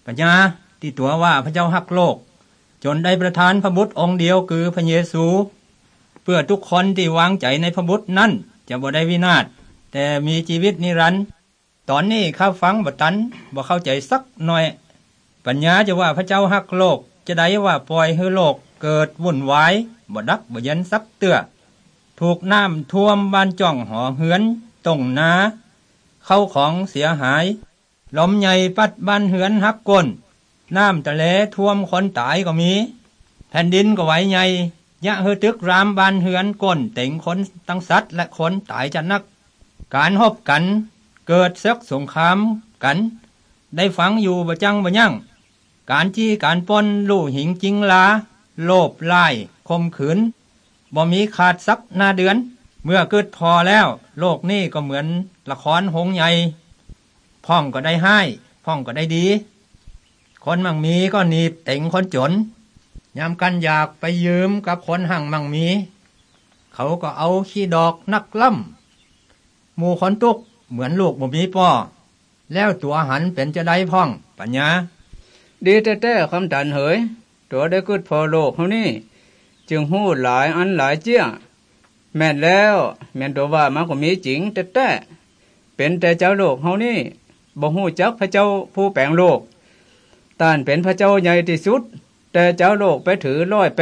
ปัญญาที่ตัวว่าพระเจ้าฮักโลกจนได้ประทานพระบุตรองค์เดียวคือพระเยซูเพื่อทุกคนที่วางใจในพระบุตรนั้นจะบ่ได้วินาศแต่มีชีวิตนิรันดร์ตอนนี้ข้าฟังบ่ตันบ่เข้าใจสักหน่อยปัญญาจะว่าพระเจ้าฮักโลกจะได้ว่าปล่อยให้โลกเกิดวุ่นวายบ่ดักบ่ยันสักเตื้อถูกน้ำท่วมบ้านจ่องหอเหือนตรงนาเข้าของเสียหายลมใหญ่ปัดบ้านเหือนหักก้นน้ำทะเลท่วมคนตายก็มีแผ่นดินก็ไหวใหญ่ยะเฮตึกรามบ้านเหือนก้นเต็งคนทั้งสัตว์และคนตายจัดนักการรบกันเกิดศึกสงครามกันได้ฟังอยู่บ่จังบ่ยั่งการจี้การปล้นลู่หิงจิงลาโลภร้ายข่มขืนบ่มีขาดสักหน้าเดือนเมื่อเกิดพอแล้วโลกนี้ก็เหมือนละครหงใหญ่พ่องก็ได้ให้พ่องก็ได้ดีคนมั่งมีก็หนีบเต็งคนจนยามกันอยากไปยืมกับคนหั่งมั่งมีเขาก็เอาขี้ดอกนักล่ำหมู่คนตุกเหมือนลูกบ่มีพ่อแล้วตัวหันเป็นจะได้พ่องปัญญาดีแต่คำตันเหยตัวได้กึดพอโลกเฮานี่จึงหู้หลายอันหลายเจี้ยแม่นแล้วแม่นตัวว่ามันก็มีจริงแต่เป็นแต่เจ้าโลกเฮานี่บ่ฮู้จักพระเจ้าผู้แปลงโลกต้านเป็นพระเจ้าใหญ่ที่สุดแต่เจ้าโลกไปถือ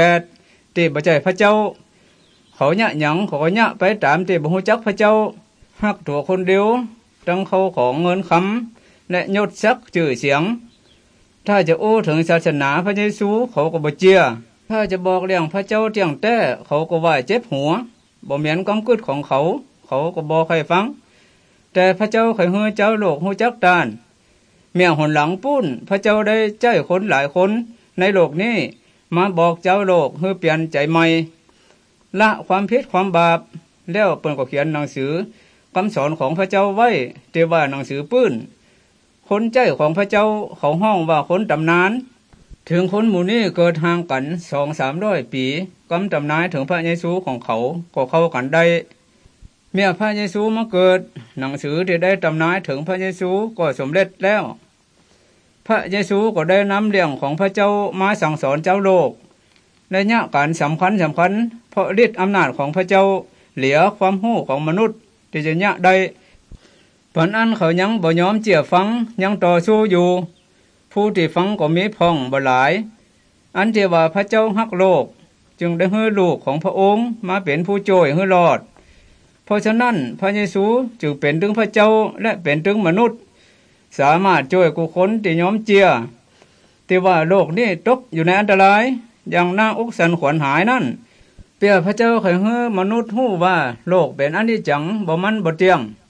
108ที่บ่ใช่พระเจ้าเขายะหยังเขาก็ยะไปตามที่บ่ฮู้จักพระเจ้าฮักตัวคนเดียวทั้งเขาของเงินคำและยศศักดิ์ชื่อเสียงถ้าจะโอ้ถึงศาสนาพระเยซูเขาก็บ่เชื่อถ้าจะบอกเรื่องพระเจ้าเที่ยงแต่เขาก็ว่าเจ็บหัวบ่แม่นความคิดของเขาก็บ่ใครฟังแต่พระเจ้าให้ฮู้เจ้าโลกฮู้จักตานเมียหนหลังปุ้นพระเจ้าได้ใจคนหลายคนในโลกนี้มาบอกเจ้าโลกให้เปลี่ยนใจใหม่ละความผิดความบาปแล้วเปิ้นก็เขียนหนังสือคำสอนของพระเจ้าไว้ที่ว่าหนังสือปื้นคนใจของพระเจ้าเขาห้องว่าคนตำนานถึงคนหมู่นี้เกิดห่างกัน 2-300 ปีกำตำนายถึงพระเยซูของเขาก็เข้ากันได้เมื่อพระเยซูมาเกิดหนังสือที่ได้ตำนายถึงพระเยซูก็สำเร็จแล้วพระเยซูก็ได้นำเรื่องของพระเจ้ามาสั่งสอนเจ้าโลกและยะการสำคัญเพราะฤทธิ์อำนาจของพระเจ้าเหลือความรู้ของมนุษย์ที่จะยะได้ปานอันเขายังบ่ยอมเชื่อฟังยังต่อสู้อยู่ผู้ที่ฟังก็มีพ่องบ่หลายอันที่ว่าพระเจ้าฮักโลกจึงได้ให้ลูกของพระองค์มาเป็นผู้ช่วยให้รอดเพราะฉะนั้นพระเยซูจึงเป็นถึงพระเจ้าและเป็นถึงมนุษย์สามารถช่วยผู้คนที่ยอมเชื่อที่ว่าโลกนี้ตกอยู่ในอันตรายอย่างน่าอกสันขวัญหายนั่นเพื่อพระเจ้าให้มนุษย์รู้ว่าโลกเป็นอนิจจังบ่มันบ่เที่ยง